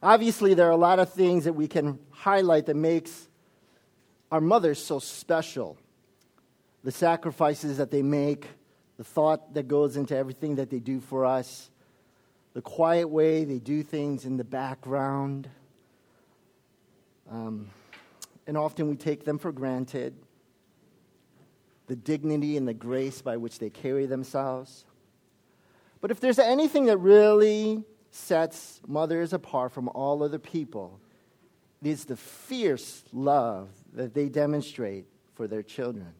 Obviously, there are a lot of things that we can highlight that makes our mothers so special. The sacrifices that they make, the thought that goes into everything that they do for us, the quiet way they do things in the background. And often we take them for granted. The dignity and the grace by which they carry themselves. But if there's anything that really sets mothers apart from all other people, it is the fierce love that they demonstrate for their children.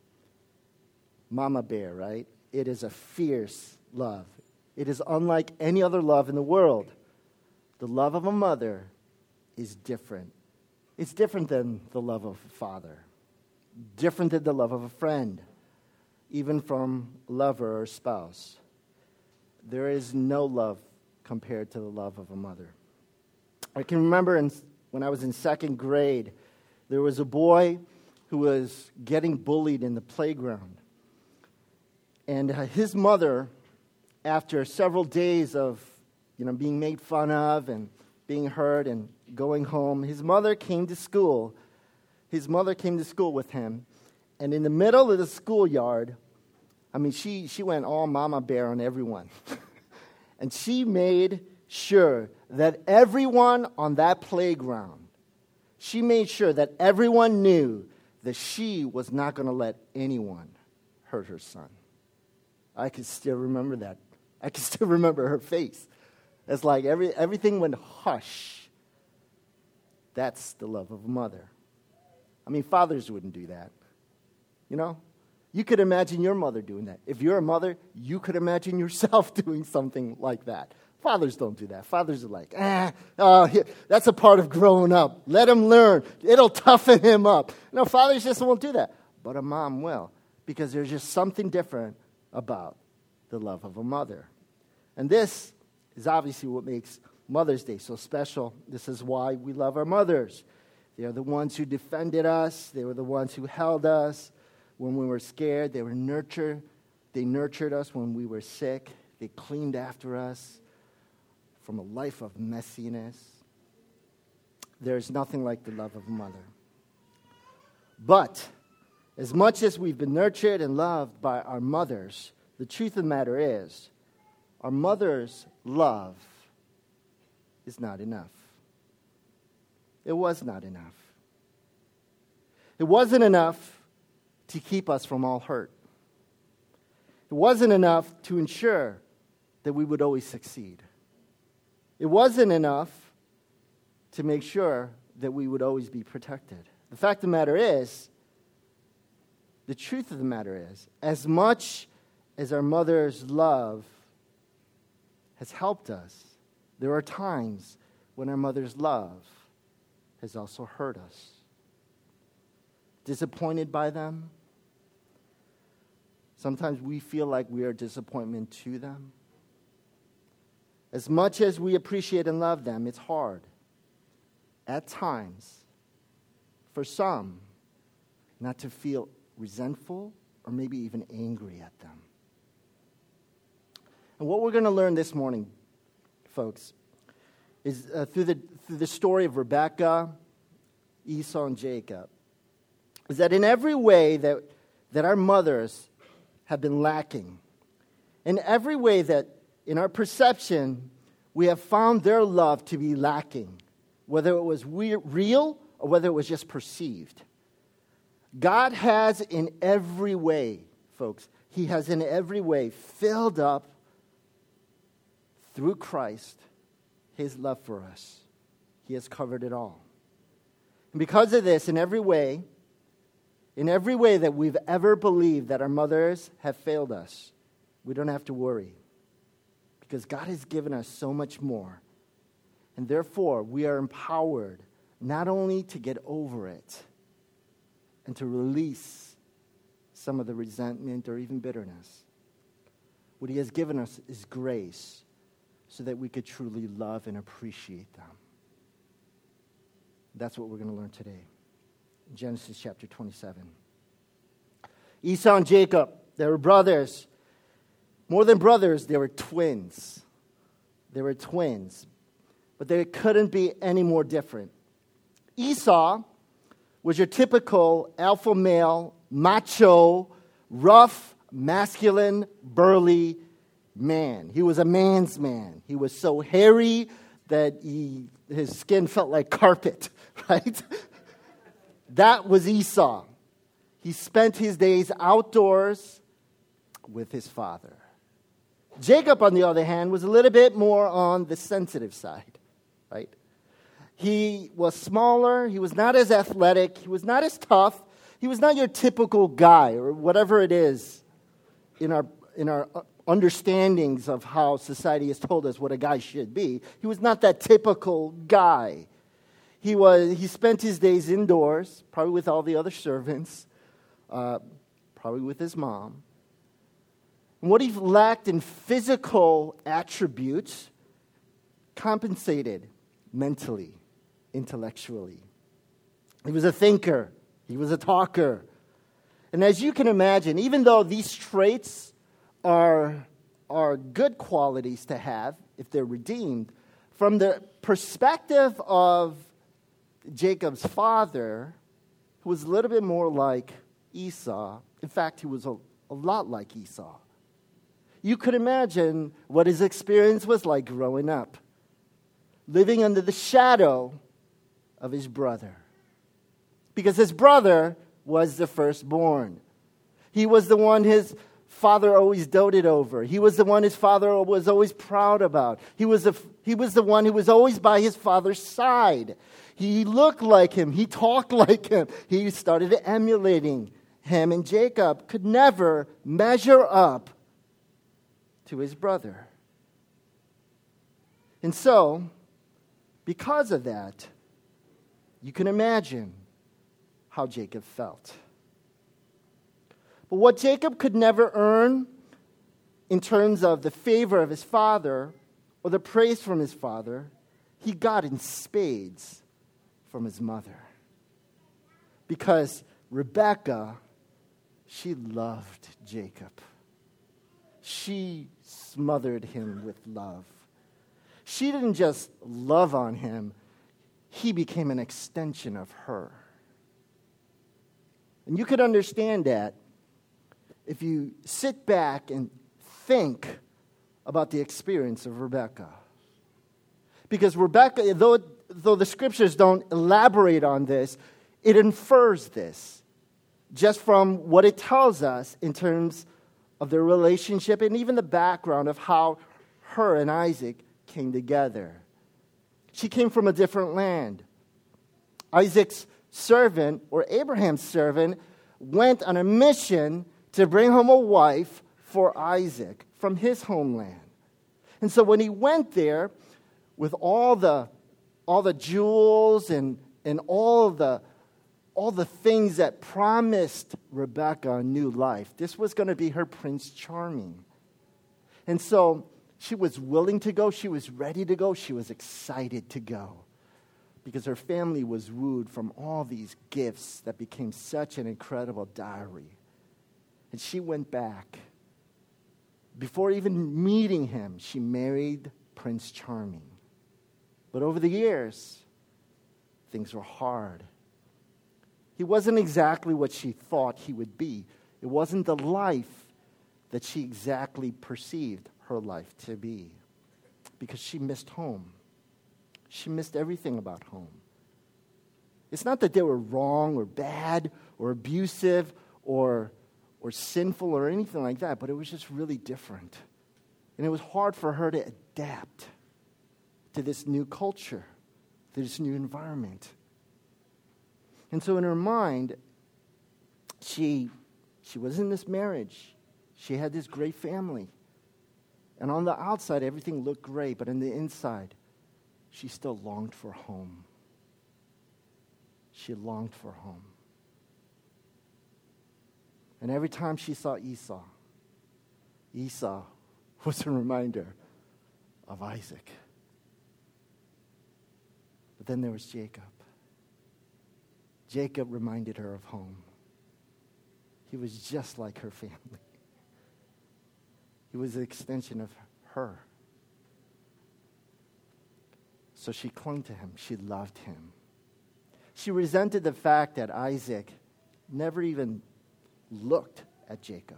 Mama bear, right? It is a fierce love. It is unlike any other love in the world. The love of a mother is different. It's different than the love of a father. Different than the love of a friend. Even from a lover or spouse. There is no love compared to the love of a mother. I can remember when I was in second grade, there was a boy who was getting bullied in the playground. And his mother, after several days of being made fun of and being hurt and going home, his mother came to school. His mother came to school with him. And in the middle of the schoolyard, she went all mama bear on everyone. And she made sure that everyone on that playground, she made sure that everyone knew that she was not going to let anyone hurt her son. I can still remember that. I can still remember her face. It's like everything went hush. That's the love of a mother. Fathers wouldn't do that. You could imagine your mother doing that. If you're a mother, you could imagine yourself doing something like that. Fathers don't do that. Fathers are like, that's a part of growing up. Let him learn. It'll toughen him up. No, fathers just won't do that. But a mom will, because there's just something different about the love of a mother. And this is obviously what makes Mother's Day so special. This is why we love our mothers. They are the ones who defended us. They were the ones who held us when we were scared. They nurtured us when we were sick. They cleaned after us from a life of messiness. There is nothing like the love of a mother. But as much as we've been nurtured and loved by our mothers, the truth of the matter is, our mother's love is not enough. It was not enough. It wasn't enough to keep us from all hurt. It wasn't enough to ensure that we would always succeed. It wasn't enough to make sure that we would always be protected. The fact of the matter is, the truth of the matter is, as much as our mother's love has helped us, there are times when our mother's love has also hurt us. Disappointed by them. Sometimes we feel like we are a disappointment to them. As much as we appreciate and love them, it's hard. At times, for some, not to feel resentful or maybe even angry at them. And what we're going to learn this morning, folks, is through the story of Rebekah, Esau, and Jacob, is that in every way that our mothers have been lacking, in every way that in our perception we have found their love to be lacking, whether it was real or whether it was just perceived, God has in every way, folks, He has in every way filled up through Christ His love for us. He has covered it all. And because of this, in every way that we've ever believed that our mothers have failed us, we don't have to worry. Because God has given us so much more. And therefore, we are empowered not only to get over it and to release some of the resentment or even bitterness. What He has given us is grace so that we could truly love and appreciate them. That's what we're going to learn today. Genesis chapter 27. Esau and Jacob, they were brothers. More than brothers, they were twins. They were twins. but they couldn't be any more different. Esau was your typical alpha male, macho, rough, masculine, burly man. He was a man's man. He was so hairy that his skin felt like carpet, right? That was Esau. He spent his days outdoors with his father. Jacob, on the other hand, was a little bit more on the sensitive side, right? He was smaller. He was not as athletic. He was not as tough. He was not your typical guy, or whatever it is in our understandings of how society has told us what a guy should be. He was not that typical guy. He spent his days indoors, probably with all the other servants, probably with his mom. And what he lacked in physical attributes compensated mentally, intellectually. He was a thinker. He was a talker. And as you can imagine, even though these traits are good qualities to have if they're redeemed, from the perspective of Jacob's father, who was a little bit more like Esau, in fact, he was a lot like Esau. You could imagine what his experience was like growing up, living under the shadow of his brother. Because his brother was the firstborn. He was the one his father always doted over. He was the one his father was always proud about. He was the one who was always by his father's side. He looked like him. He talked like him. He started emulating him. And Jacob could never measure up to his brother. And so, because of that, you can imagine how Jacob felt. But what Jacob could never earn in terms of the favor of his father or the praise from his father, he got in spades from his mother. Because Rebekah, she loved Jacob. She smothered him with love. She didn't just love on him, he became an extension of her. And you could understand that if you sit back and think about the experience of Rebekah. Because Rebekah, though the scriptures don't elaborate on this, it infers this just from what it tells us in terms of their relationship and even the background of how her and Isaac came together. She came from a different land. Isaac's servant, or Abraham's servant, went on a mission to bring home a wife for Isaac from his homeland. And so when he went there with all the jewels and all the things that promised Rebekah a new life, this was going to be her Prince Charming. And so she was willing to go. She was ready to go. She was excited to go because her family was wooed from all these gifts that became such an incredible dowry. And she went back. Before even meeting him, she married Prince Charming. But over the years, things were hard. He wasn't exactly what she thought he would be. It wasn't the life that she exactly perceived her life to be. Because she missed home. She missed everything about home. It's not that they were wrong or bad or abusive or sinful or anything like that, but it was just really different. And it was hard for her to adapt to this new culture, to this new environment. And so in her mind, she was in this marriage. She had this great family. And on the outside, everything looked great, but on the inside, she still longed for home. She longed for home. And every time she saw Esau was a reminder of Isaac. But then there was Jacob. Jacob reminded her of home. He was just like her family. He was an extension of her. So she clung to him. She loved him. She resented the fact that Isaac never even looked at Jacob.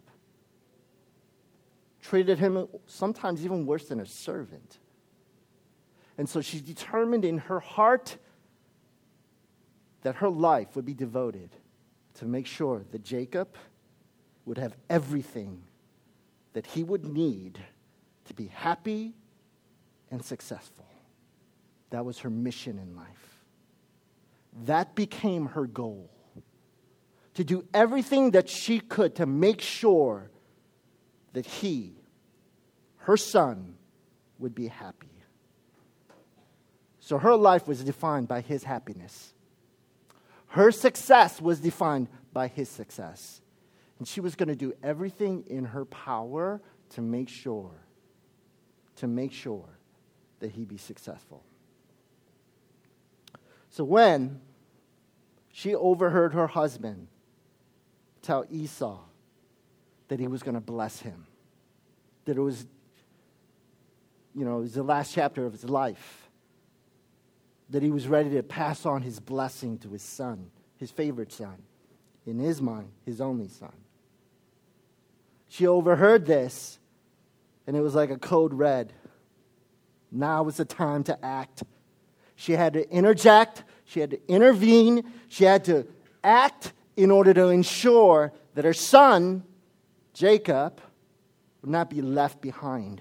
Treated him sometimes even worse than a servant. And so she determined in her heart that her life would be devoted to make sure that Jacob would have everything that he would need to be happy and successful. That was her mission in life. That became her goal. To do everything that she could to make sure that he, her son, would be happy. So her life was defined by his happiness. Her success was defined by his success. And she was going to do everything in her power to make sure that he be successful. So when she overheard her husband tell Esau that he was going to bless him, that it was the last chapter of his life, that he was ready to pass on his blessing to his son, his favorite son, in his mind, his only son. She overheard this, and it was like a code red. Now was the time to act. She had to interject. She had to intervene. She had to act in order to ensure that her son, Jacob, would not be left behind.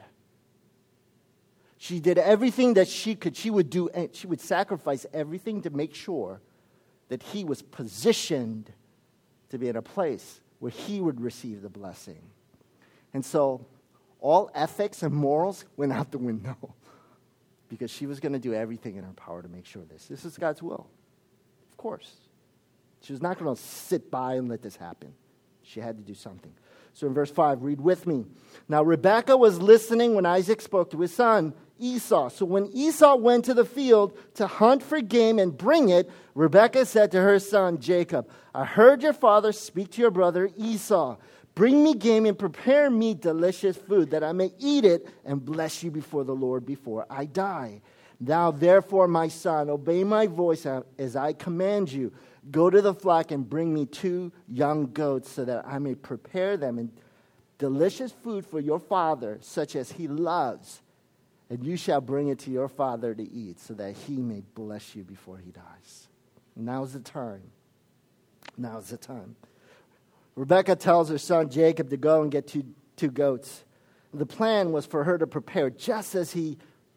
She did everything that she could. She would sacrifice everything to make sure that he was positioned to be in a place where he would receive the blessing. And so all ethics and morals went out the window because she was going to do everything in her power to make sure this is God's will. Of course. She was not going to sit by and let this happen. She had to do something. So in verse 5, read with me. Now Rebekah was listening when Isaac spoke to his son Esau. So when Esau went to the field to hunt for game and bring it, Rebekah said to her son Jacob, I heard your father speak to your brother Esau. Bring me game and prepare me delicious food that I may eat it and bless you before the Lord before I die. Now therefore, my son, obey my voice as I command you. Go to the flock and bring me 2 young goats so that I may prepare them and delicious food for your father, such as he loves. And you shall bring it to your father to eat so that he may bless you before he dies. Now's the time. Now's the time. Rebekah tells her son Jacob to go and get two goats. The plan was for her to prepare just as he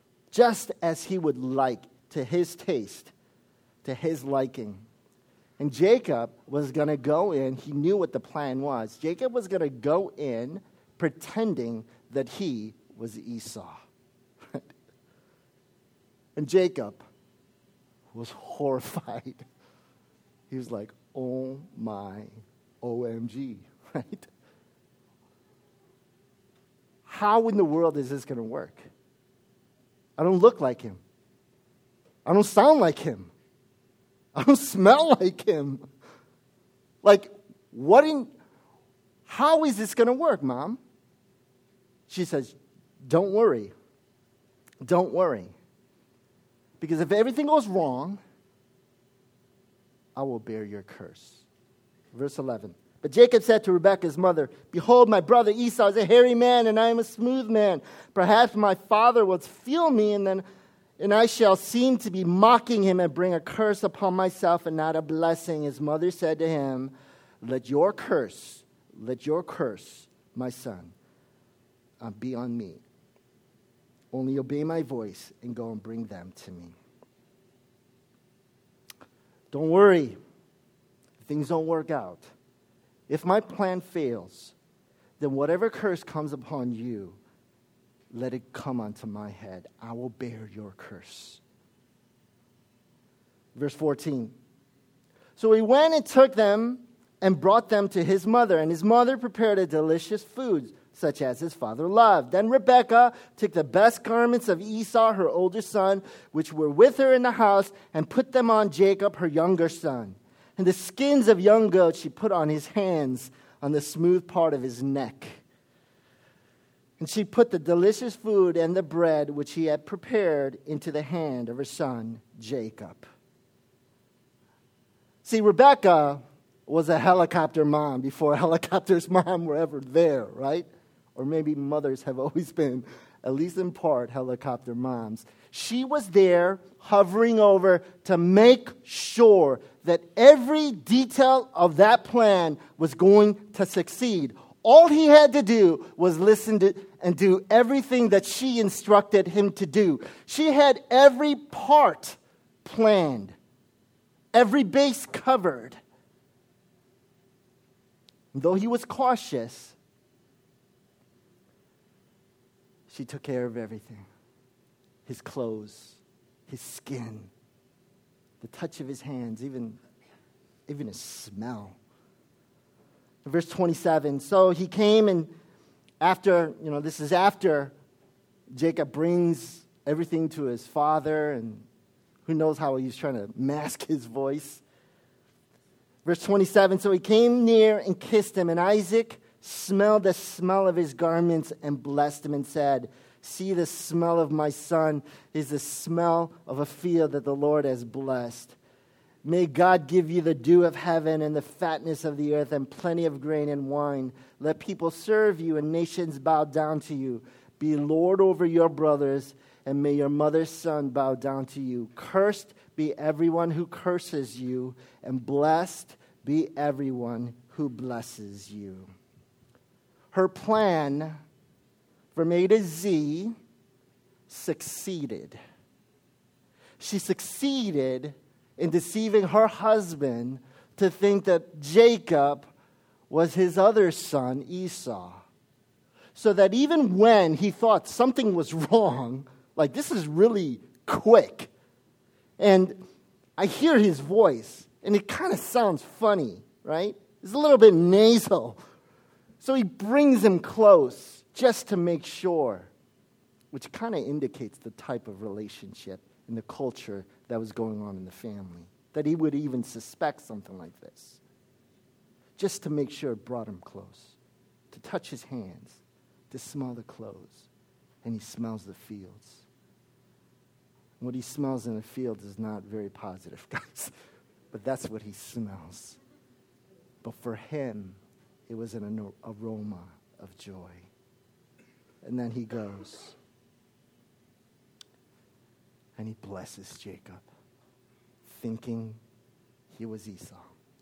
would like, to his taste, to his liking. And Jacob was going to go in. He knew what the plan was. Jacob was going to go in pretending that he was Esau. And Jacob was horrified. He was like, oh my OMG, right? How in the world is this going to work? I don't look like him. I don't sound like him. I don't smell like him. Like, how is this going to work, Mom? She says, don't worry. Don't worry. Because if everything goes wrong, I will bear your curse. Verse 11. But Jacob said to Rebekah's mother, behold, my brother Esau is a hairy man, and I am a smooth man. Perhaps my father will feel me, and I shall seem to be mocking him and bring a curse upon myself and not a blessing. His mother said to him, let your curse, my son, be on me. Only obey my voice and go and bring them to me. Don't worry if things don't work out. If my plan fails, then whatever curse comes upon you, let it come onto my head. I will bear your curse. Verse 14. So he went and took them and brought them to his mother, and his mother prepared a delicious food, such as his father loved. Then Rebekah took the best garments of Esau, her older son, which were with her in the house, and put them on Jacob, her younger son. And the skins of young goats she put on his hands, on the smooth part of his neck. And she put the delicious food and the bread which he had prepared into the hand of her son, Jacob. See, Rebekah was a helicopter mom before helicopters mom were ever there, right? Or maybe mothers have always been, at least in part, helicopter moms. She was there hovering over to make sure that every detail of that plan was going to succeed. All he had to do was listen to and do everything that she instructed him to do. She had every part planned, every base covered. Though he was cautious, she took care of everything. His clothes, his skin, the touch of his hands, even his smell. Verse 27, so he came and this is after Jacob brings everything to his father, and who knows how he's trying to mask his voice. Verse 27, so he came near and kissed him, and Isaac smelled the smell of his garments and blessed him and said, see, the smell of my son is the smell of a field that the Lord has blessed. May God give you the dew of heaven and the fatness of the earth and plenty of grain and wine. Let people serve you and nations bow down to you. Be Lord over your brothers, and may your mother's son bow down to you. Cursed be everyone who curses you, and blessed be everyone who blesses you. Her plan from A to Z succeeded. She succeeded in deceiving her husband to think that Jacob was his other son, Esau. So that even when he thought something was wrong, like this is really quick, and I hear his voice, and it kind of sounds funny, right? It's a little bit nasal. So he brings him close just to make sure, which kind of indicates the type of relationship and the culture that was going on in the family, that he would even suspect something like this. Just to make sure it brought him close, to touch his hands, to smell the clothes, and he smells the fields. What he smells in the fields is not very positive, guys, but that's what he smells. But for him, it was an aroma of joy. And then he goes, and he blesses Jacob, thinking he was Esau.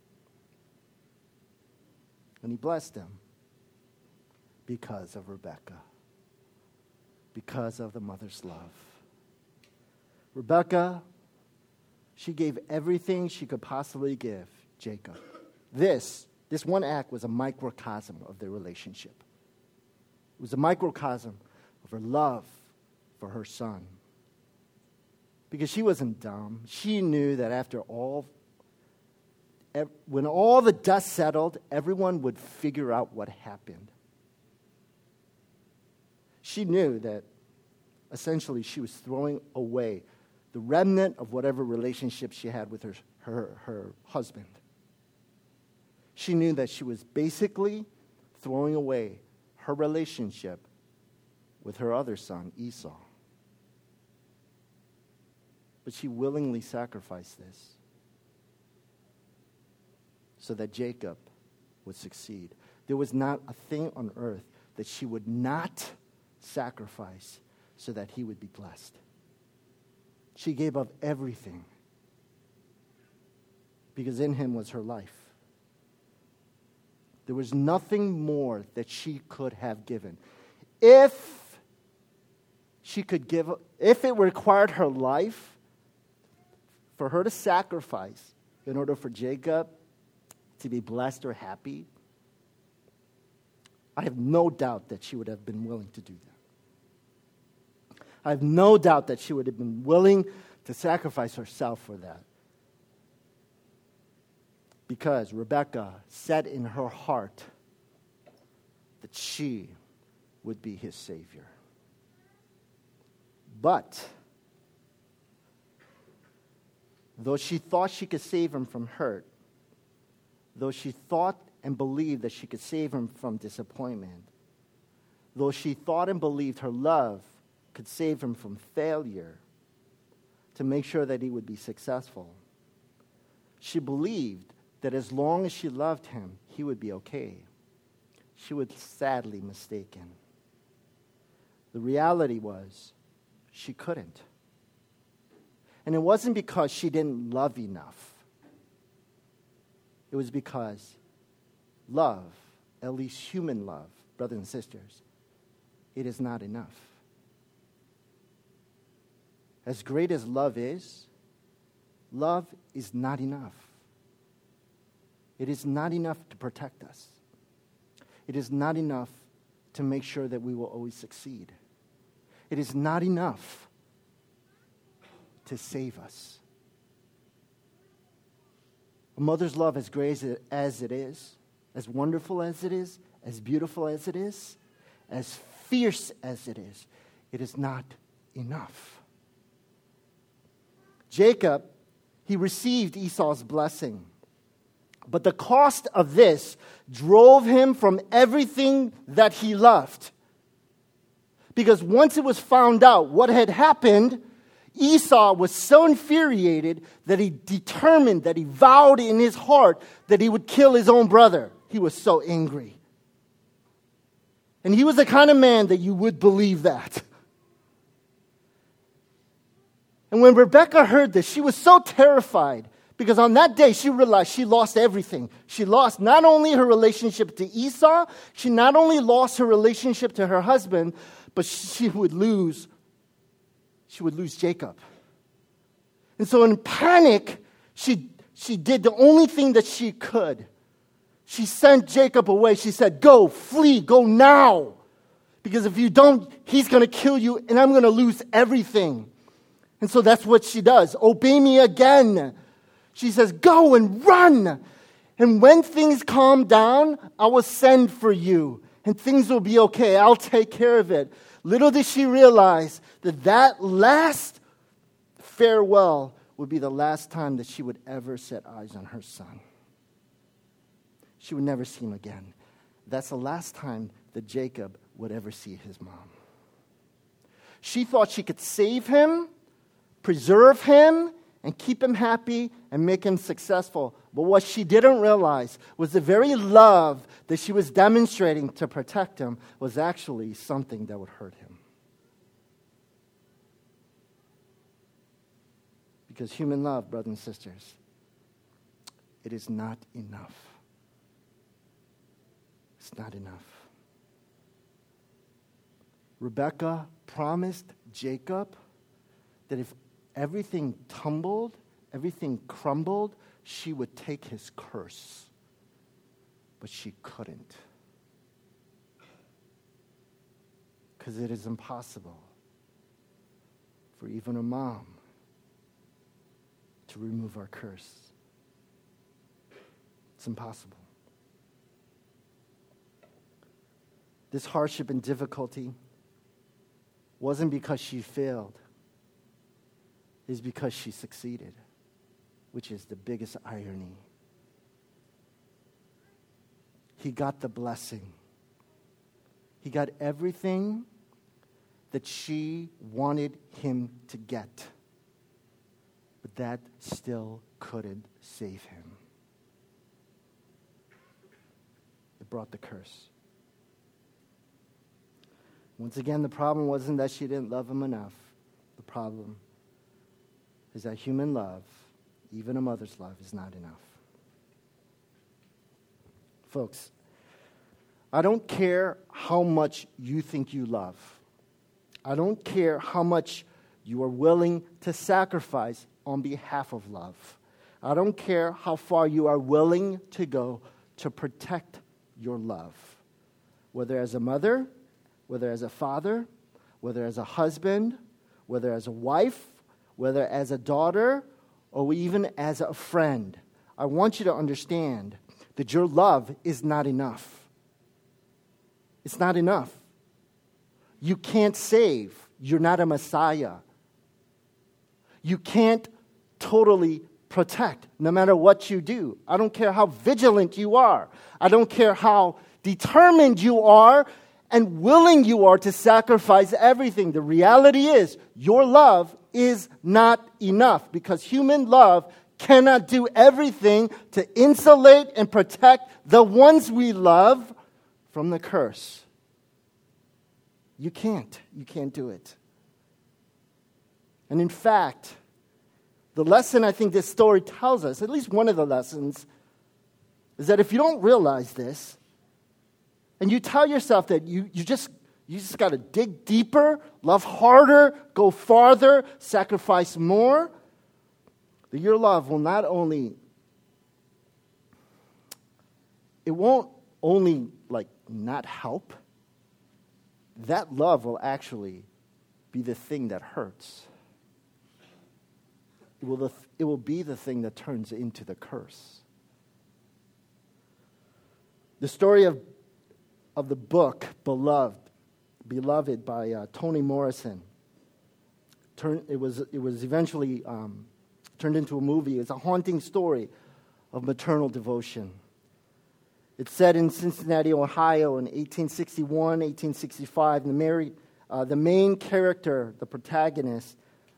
And he blessed him because of Rebekah, because of the mother's love. Rebekah, she gave everything she could possibly give Jacob. This one act was a microcosm of their relationship. It was a microcosm of her love for her son. Because she wasn't dumb. She knew that when all the dust settled, everyone would figure out what happened. She knew that essentially she was throwing away the remnant of whatever relationship she had with her husband. She knew that she was basically throwing away her relationship with her other son, Esau. But she willingly sacrificed this so that Jacob would succeed. There was not a thing on earth that she would not sacrifice so that he would be blessed. She gave up everything because in him was her life. There was nothing more that she could have given. If it required her life for her to sacrifice in order for Jacob to be blessed or happy, I have no doubt that she would have been willing to do that. I have no doubt that she would have been willing to sacrifice herself for that. Because Rebekah said in her heart that she would be his Savior. But though she thought she could save him from hurt, though she thought and believed that she could save him from disappointment, though she thought and believed her love could save him from failure to make sure that he would be successful, she believed that as long as she loved him, he would be okay. She was sadly mistaken. The reality was she couldn't. And it wasn't because she didn't love enough. It was because love, at least human love, brothers and sisters, it is not enough. As great as love is not enough. It is not enough to protect us. It is not enough to make sure that we will always succeed. It is not enough to save us. A mother's love, as great as it is, as wonderful as it is, as beautiful as it is, as fierce as it is not enough. Jacob, he received Esau's blessing. But the cost of this drove him from everything that he loved. Because once it was found out what had happened, Esau was so infuriated that he determined, that he vowed in his heart that he would kill his own brother. He was so angry. And he was the kind of man that you would believe that. And when Rebekah heard this, she was so terrified because on that day she realized she lost everything. She lost not only her relationship to Esau, she not only lost her relationship to her husband, but she would lose Jacob. And so in panic, she did the only thing that she could. She sent Jacob away. She said, "Go, flee, go now. Because if you don't, he's going to kill you and I'm going to lose everything." And so that's what she does. "Obey me again." She says, "Go and run. And when things calm down, I will send for you. And things will be okay. I'll take care of it." Little did she realize that last farewell would be the last time that she would ever set eyes on her son. She would never see him again. That's the last time that Jacob would ever see his mom. She thought she could save him, preserve him, and keep him happy and make him successful. But what she didn't realize was the very love that she was demonstrating to protect him was actually something that would hurt him. Because human love, brothers and sisters, it is not enough. It's not enough. Rebekah promised Jacob that if everything tumbled, everything crumbled, she would take his curse. But she couldn't. Because it is impossible for even a mom to remove our curse. It's impossible. This hardship and difficulty wasn't because she failed. It's because she succeeded, which is the biggest irony. He got the blessing. He got everything that she wanted him to get. But that still couldn't save him. It brought the curse. Once again, the problem wasn't that she didn't love him enough. The problem is that human love, even a mother's love, is not enough. Folks, I don't care how much you think you love. I don't care how much you are willing to sacrifice on behalf of love. I don't care how far you are willing to go to protect your love. Whether as a mother, whether as a father, whether as a husband, whether as a wife, whether as a daughter, or even as a friend, I want you to understand that your love is not enough. It's not enough. You can't save. You're not a Messiah. You can't totally protect no matter what you do. I don't care how vigilant you are. I don't care how determined you are and willing you are to sacrifice everything. The reality is, your love is not enough because human love cannot do everything to insulate and protect the ones we love from the curse. You can't. You can't do it. And in fact, the lesson I think this story tells us, at least one of the lessons, is that if you don't realize this, and you tell yourself that you just got to dig deeper, love harder, go farther, sacrifice more, that your love will not only, it won't only not help, that love will actually be the thing that hurts. It will be the thing that turns into the curse. The story of the book Beloved by Toni Morrison. It was eventually turned into a movie. It's a haunting story of maternal devotion. It's set in Cincinnati, Ohio in 1861, 1865. The main character, the protagonist,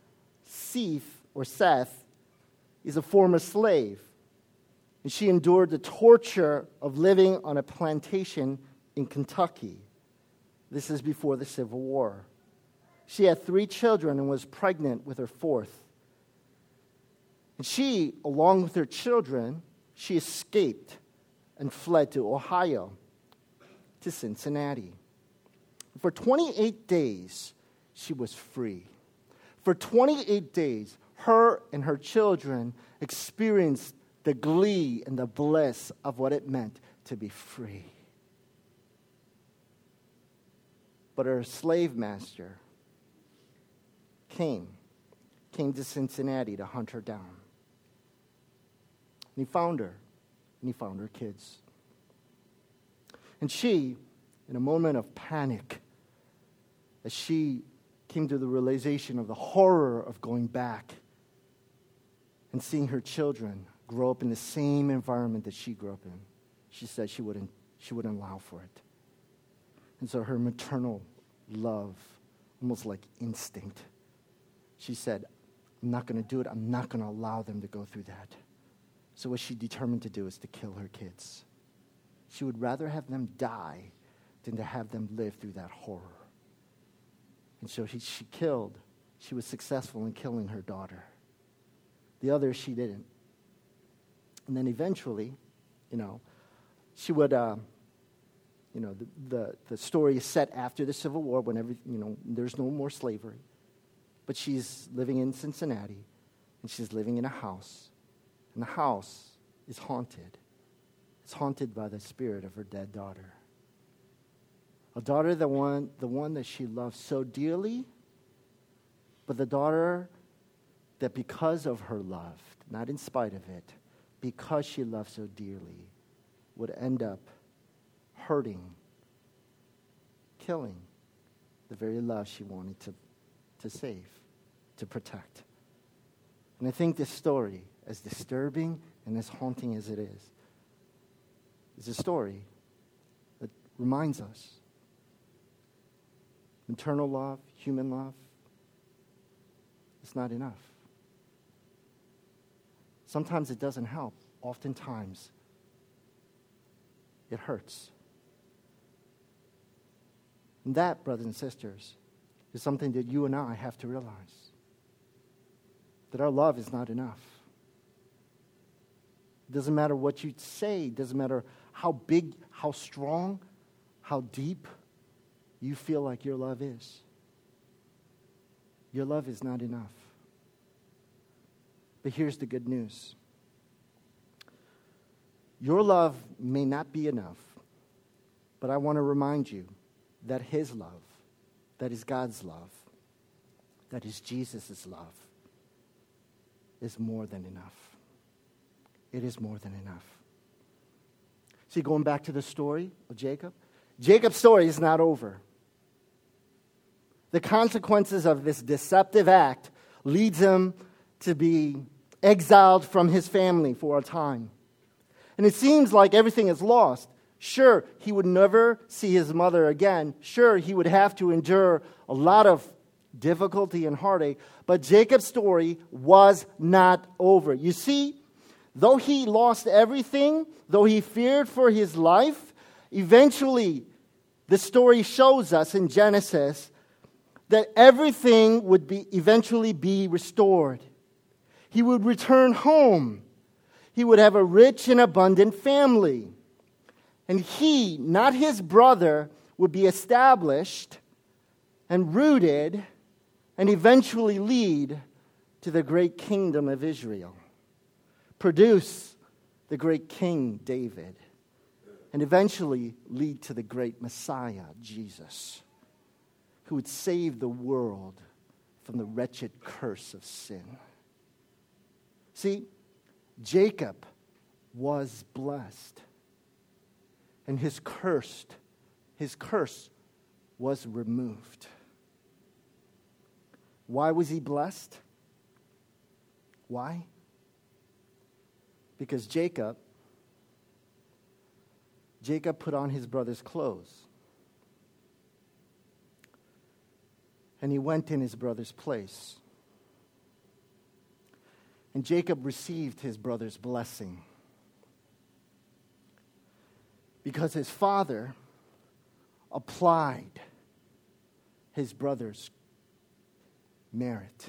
Seth, is a former slave. And she endured the torture of living on a plantation in Kentucky. This is before the Civil War. She had 3 children and was pregnant with her 4th. And she, along with her children, she escaped and fled to Ohio, to Cincinnati. For 28 days, she was free. For 28 days, her and her children experienced the glee and the bliss of what it meant to be free. But her slave master came to Cincinnati to hunt her down. And he found her, and he found her kids. And she, in a moment of panic, as she came to the realization of the horror of going back and seeing her children grow up in the same environment that she grew up in, she said she wouldn't allow for it. And so her maternal love, almost like instinct, she said, I'm not going to do it. I'm not going to allow them to go through that. So what she determined to do is to kill her kids. She would rather have them die than to have them live through that horror. And so she was successful in killing her daughter. The other, she didn't. And then eventually, she would, the story is set after the Civil War when there's no more slavery. But she's living in Cincinnati, and she's living in a house. And the house is haunted. It's haunted by the spirit of her dead daughter. A daughter, the one that she loved so dearly, but the daughter that because of her love, not in spite of it, because she loved so dearly, would end up hurting, killing the very love she wanted to save, to protect. And I think this story, as disturbing and as haunting as it is a story that reminds us maternal love, human love, it's not enough. Sometimes it doesn't help. Oftentimes, it hurts. And that, brothers and sisters, is something that you and I have to realize. That our love is not enough. It doesn't matter what you say. It doesn't matter how big, how strong, how deep you feel like your love is. Your love is not enough. But here's the good news. Your love may not be enough, but I want to remind you that His love, that is God's love, that is Jesus' love, is more than enough. It is more than enough. See, going back to the story of Jacob, Jacob's story is not over. The consequences of this deceptive act leads him to be exiled from his family for a time. And it seems like everything is lost. Sure, he would never see his mother again. Sure, he would have to endure a lot of difficulty and heartache. But Jacob's story was not over. You see, though he lost everything, though he feared for his life, eventually the story shows us in Genesis that everything would eventually be restored. He would return home. He would have a rich and abundant family. And he, not his brother, would be established and rooted and eventually lead to the great kingdom of Israel. Produce the great King David. And eventually lead to the great Messiah, Jesus, who would save the world from the wretched curse of sin. See, Jacob was blessed. And his curse was removed. Why was he blessed? Why? Because Jacob put on his brother's clothes. And he went in his brother's place. And Jacob received his brother's blessing. Because his father applied his brother's merit.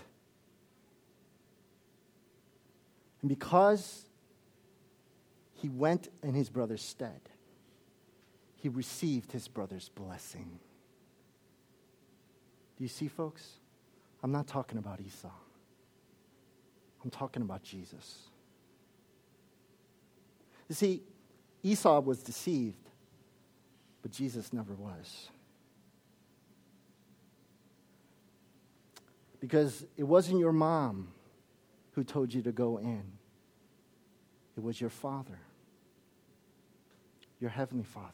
And because he went in his brother's stead, he received his brother's blessing. Do you see, folks? I'm not talking about Esau. I'm talking about Jesus. You see, Esau was deceived, but Jesus never was. Because it wasn't your mom who told you to go in. It was your Father, your Heavenly Father.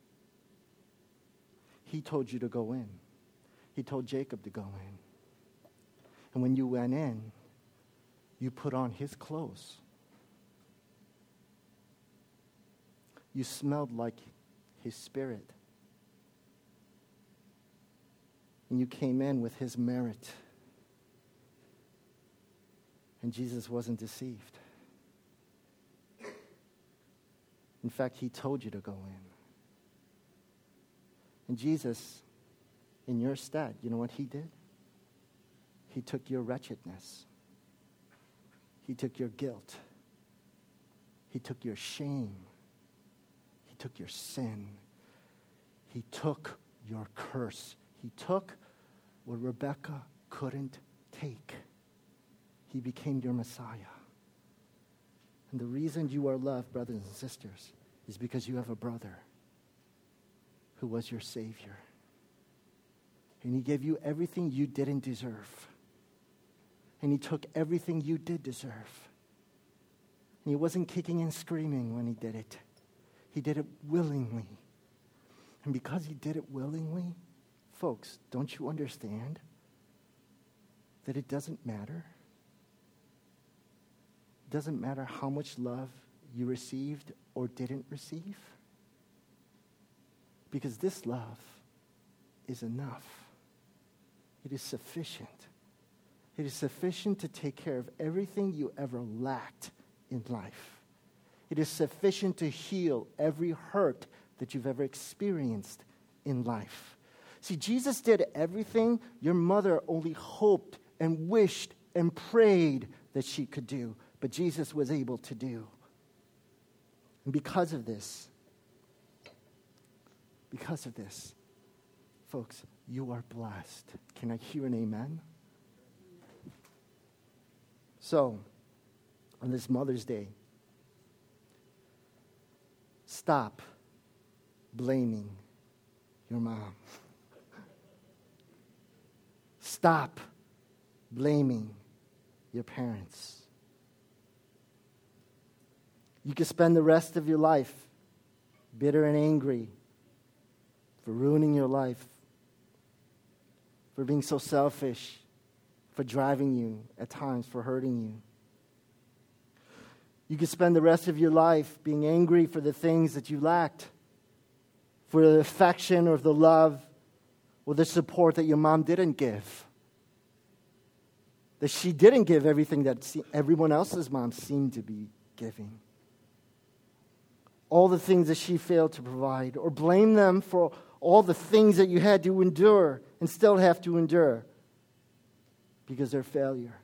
He told you to go in. He told Jacob to go in. And when you went in, you put on his clothes. You smelled like his spirit. And you came in with his merit. And Jesus wasn't deceived. In fact, he told you to go in. And Jesus, in your stead, you know what he did? He took your wretchedness. He took your guilt. He took your shame. He took your sin. He took your curse. He took what Rebecca couldn't take. He became your Messiah. And the reason you are loved, brothers and sisters, is because you have a brother who was your Savior. And he gave you everything you didn't deserve. And he took everything you did deserve. And he wasn't kicking and screaming when he did it. He did it willingly. And because he did it willingly, folks, don't you understand that it doesn't matter? It doesn't matter how much love you received or didn't receive. Because this love is enough. It is sufficient. It is sufficient to take care of everything you ever lacked in life. It is sufficient to heal every hurt that you've ever experienced in life. See, Jesus did everything your mother only hoped and wished and prayed that she could do, but Jesus was able to do. And because of this, folks, you are blessed. Can I hear an amen? So, on this Mother's Day, stop blaming your mom. Stop blaming your parents. You could spend the rest of your life bitter and angry for ruining your life, for being so selfish, for driving you at times, for hurting you. You could spend the rest of your life being angry for the things that you lacked, for the affection or the love or the support that your mom didn't give. That she didn't give everything that everyone else's mom seemed to be giving. All the things that she failed to provide, or blame them for all the things that you had to endure and still have to endure because they're failure.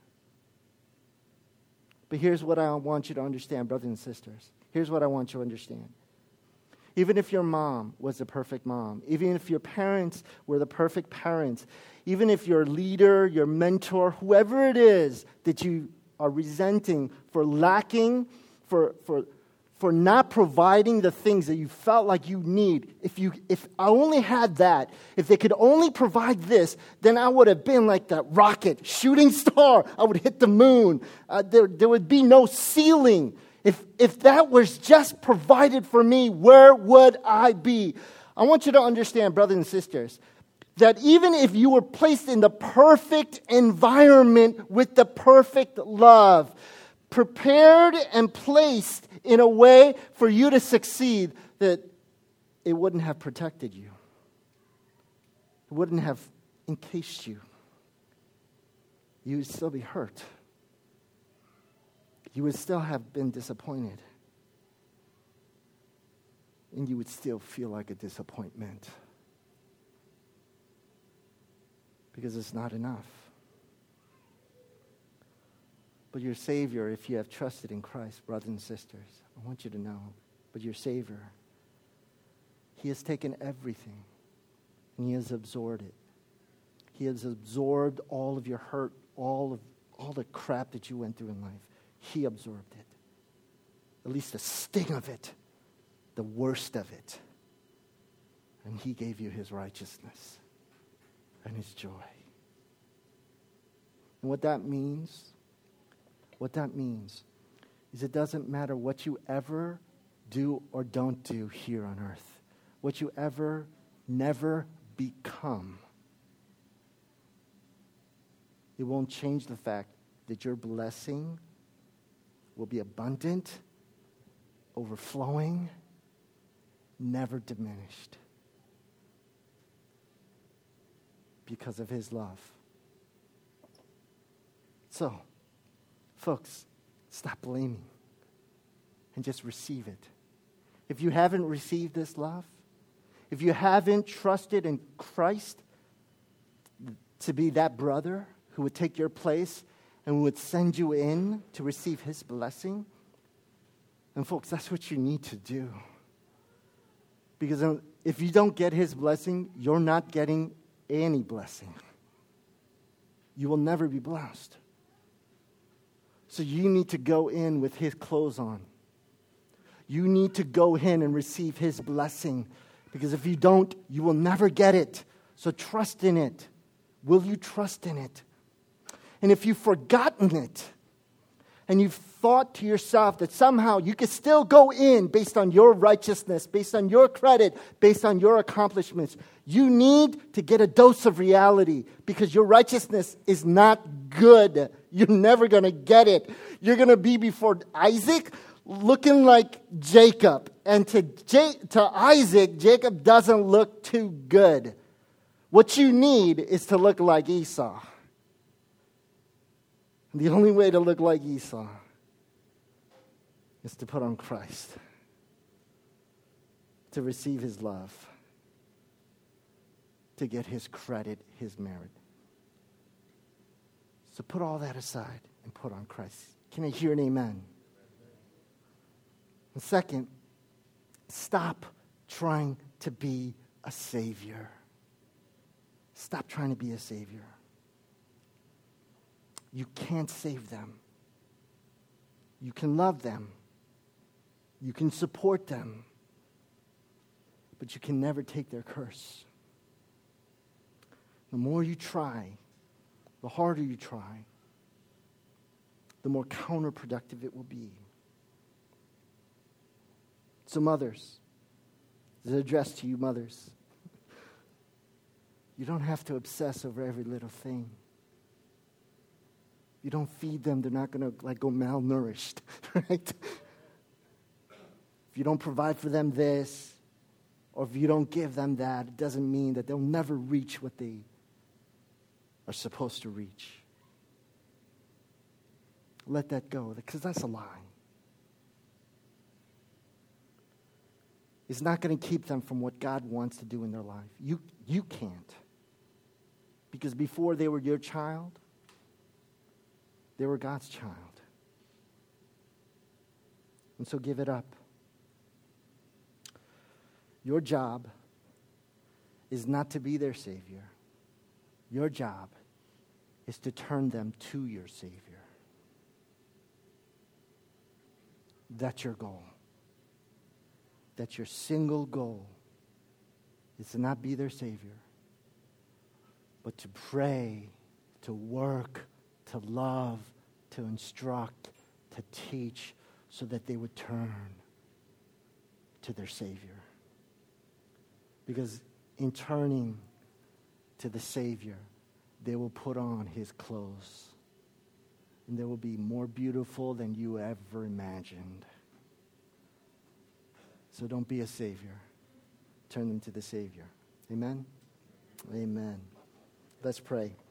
But here's what I want you to understand, brothers and sisters. Here's what I want you to understand. Even if your mom was the perfect mom, even if your parents were the perfect parents, even if your leader, your mentor, whoever it is that you are resenting for lacking, for not providing the things that you felt like you need, if I only had that, if they could only provide this, then I would have been like that rocket, shooting star. I would hit the moon. There would be no ceiling. If that was just provided for me, where would I be? I want you to understand, brothers and sisters, that even if you were placed in the perfect environment with the perfect love, prepared and placed in a way for you to succeed, that it wouldn't have protected you. It wouldn't have encased you. You would still be hurt. You would still have been disappointed. And you would still feel like a disappointment. Because it's not enough. But your Savior, if you have trusted in Christ, brothers and sisters, I want you to know, but your Savior, He has taken everything and He has absorbed it. He has absorbed all of your hurt, all the crap that you went through in life. He absorbed it. At least the sting of it, the worst of it. And He gave you His righteousness and His joy. And what that means is it doesn't matter what you ever do or don't do here on earth. What you ever never become. It won't change the fact that your blessing will be abundant, overflowing, never diminished. Because of His love. So, folks, stop blaming and just receive it. If you haven't received this love, if you haven't trusted in Christ to be that brother who would take your place and would send you in to receive His blessing, and folks, that's what you need to do. Because if you don't get His blessing, you're not getting any blessing. You will never be blessed. So you need to go in with His clothes on. You need to go in and receive His blessing. Because if you don't, you will never get it. So trust in it. Will you trust in it? And if you've forgotten it, and you've thought to yourself that somehow you could still go in based on your righteousness, based on your credit, based on your accomplishments, you need to get a dose of reality, because your righteousness is not good. You're never going to get it. You're going to be before Isaac looking like Jacob. And to Isaac, Jacob doesn't look too good. What you need is to look like Esau. And the only way to look like Esau is to put on Christ, to receive His love, to get His credit, His merit. So put all that aside and put on Christ. Can I hear an amen? And second, stop trying to be a savior. Stop trying to be a savior. You can't save them. You can love them. You can support them. But you can never take their curse. The more you try, the harder you try, the more counterproductive it will be. So mothers, this is addressed to you mothers. You don't have to obsess over every little thing. You don't feed them, they're not going to go malnourished, right? If you don't provide for them this or if you don't give them that, it doesn't mean that they'll never reach what they are supposed to reach. Let that go, because that's a lie. It's not going to keep them from what God wants to do in their life. You can't. Because before they were your child, they were God's child. And so give it up. Your job is not to be their Savior. Your job is to turn them to your Savior. That's your goal. That's your single goal, is to not be their Savior, but to pray, to work, to love, to instruct, to teach, so that they would turn to their Savior. Because in turning to the Savior, they will put on His clothes, and they will be more beautiful than you ever imagined. So don't be a savior. Turn them to the Savior. Amen? Amen. Let's pray.